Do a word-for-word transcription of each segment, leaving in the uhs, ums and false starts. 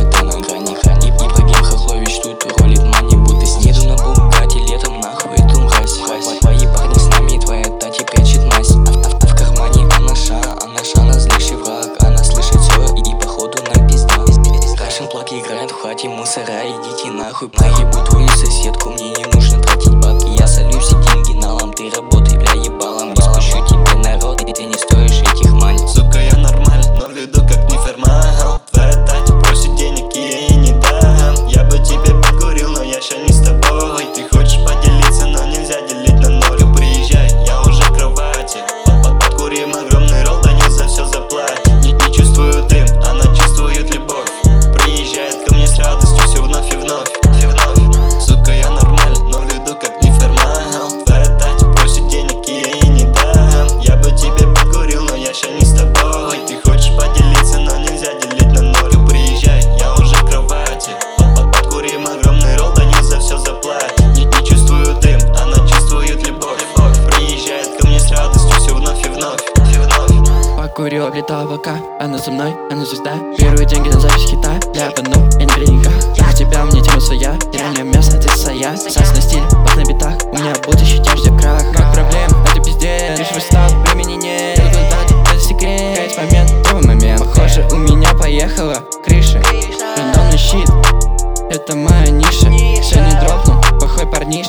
где-то на грани храни. Ибрагим Хохлович тут ролит мани, будто снизу на Бугатти, летом нахуй эту мразь. Твои парни с нами, твоя тати прячет мазь. А, а, а в кармане она ша, она ша, она злейший враг. Она слышит все и, и походу нам пизда. Рашен плак играет в хате мусора, идите нахуй. Наебу твою соседку, мне не нужно тратить бабки. Я солю все деньги налом, ты работай, бля, ебалом. Не спущу тебе народ, и ты не стоишь этих манит. Сука, я нормально, но веду как неформал. Твоя тати просит денег, и я ей не дам. Я бы тебе покурил, но я ща не с тобой. Ты хочешь поделиться, но нельзя делить на ноль. Приезжай, я уже в кровати. Под, подкурим огромный ролл, да не за все заплатит. Не, не чувствую дым, она чувствует любовь. Приезжает ко мне с радостью, все вновь и вновь, и вновь. Сука, я нормально, но веду как неформал. Твоя тати просит денег, и я ей не дам. Я бы тебе покурил, но я ща не с тобой. Ты хочешь поделиться, но нельзя делить на ноль. Приезжай, я уже в кровати. Под, под, подкурим огромный ролл, да не за все заплатит. Не, не чувствую дым, она чувствует любовь. Приезжает ко мне с радостью, все вновь и вновь, и вновь. Покурил, облетал облака, она со мной, она звезда. Первые деньги на запись хита, я обманул, я не берега. Я у тебя, мне тема своя, реально местная, ты своя. Сасный стиль, бах на битах, у меня будущее, тяжкий крах. Как проблем, это пиздец, лишь выстав, времени нет. Это секрет, есть момент, первый момент. Похоже, у меня поехала крыша, рандомный щит, это моя ниша. Сегодня дропнул, плохой парниша.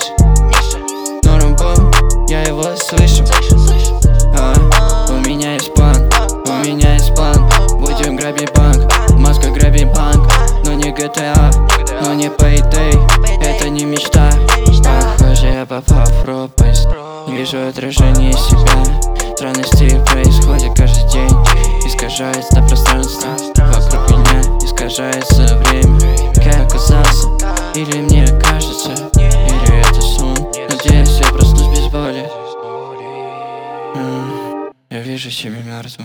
Норм бум, я его слышу. А, у меня есть план, у меня есть план. Будем грабить банк, Москва грабит банк. Но не джи ти эй, но не Payday. Это не мечта, похоже, я попал в пропасть. Вижу отражение себя. Странности происходят каждый день. Искажается пространство вокруг меня, искажается время. Как я оказался, или мне кажется, или это сон. Надеюсь, я проснусь без боли. Я вижу себя мертвым.